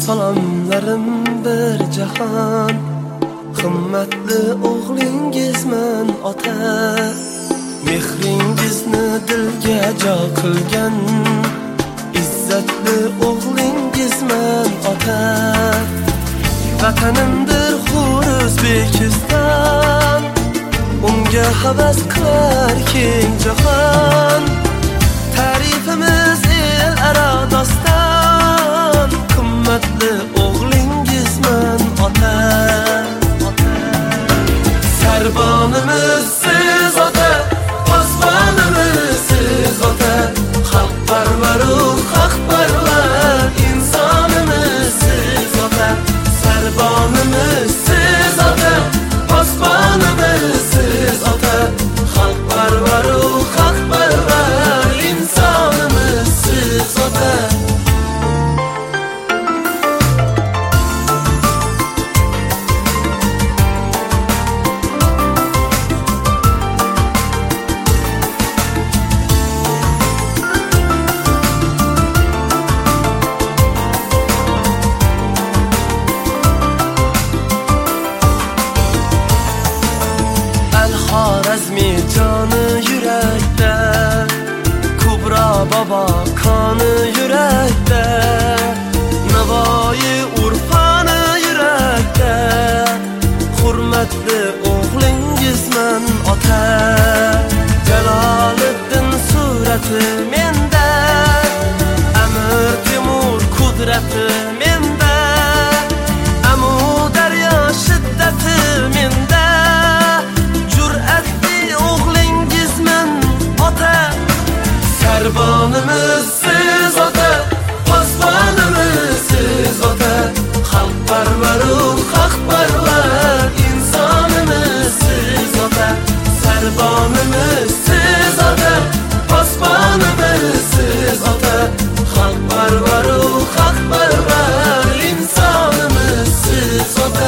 Salomlarim bir jahon, himmatli o'g'lingizman ota. Mehringizni dilga jo qilgan, izzatli o'g'lingizman ota. Vatanimdir O'zbekiston, unga havas qilar keng jahon. Ta'rifimiz el aro doston, qimmatli o'g'lingizman ota. Sarbonimiz siz ota, posbonimiz siz ota. Xalqparvaru haqparvar insonimiz siz ota. Sarbonimiz siz ota, posbonimiz siz ota. Xalqparvaru haqparvar insonimiz siz ota. Xorazmi joni yurakda, Kubro bobo qoni yurakda, Navoiy Urfoni yurakda. Hurmatli o'g'lingizman ota. Jaloliddin surati menda, Amir Temur qudrati menda, Amu daryo shiddati menda. Sarbonimiz siz ota, posbonimiz siz ota. Xalqparvaru haqparvar insonimiz siz ota. Sarbonimiz siz ota, posbonimiz siz ota. Xalqparvaru haqparvar insonimiz siz ota.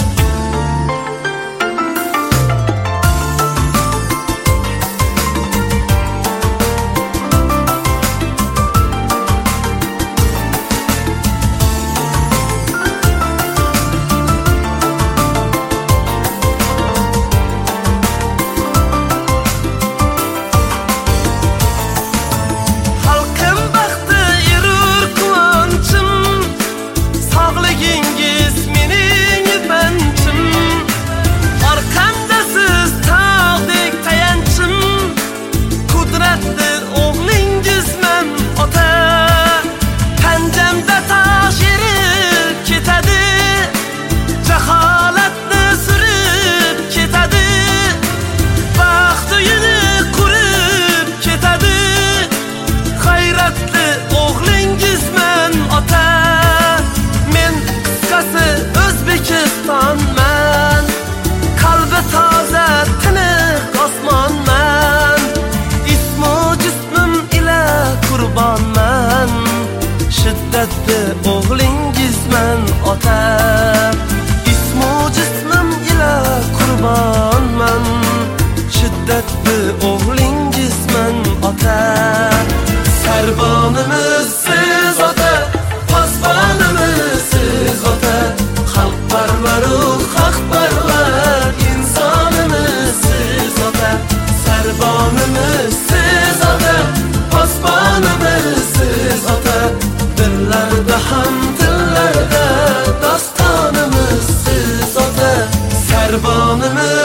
O'zbekistonman, qalbi toza, tiniq osmonman. Ismu jismim ila qurbonman, shiddatli o'g'lingizman ota. Ismu jismim ila qurbonman, shiddatli o'g'lingizman ota. Sarbonimiz siz ota, posbonimiz siz ota. Xalqparvaru haqparvar insonimiz siz ota. Sarbonimiz siz ota, posbonimiz siz ota. Dillarda ham dillarda dostonimiz siz ota. Sarbonimiz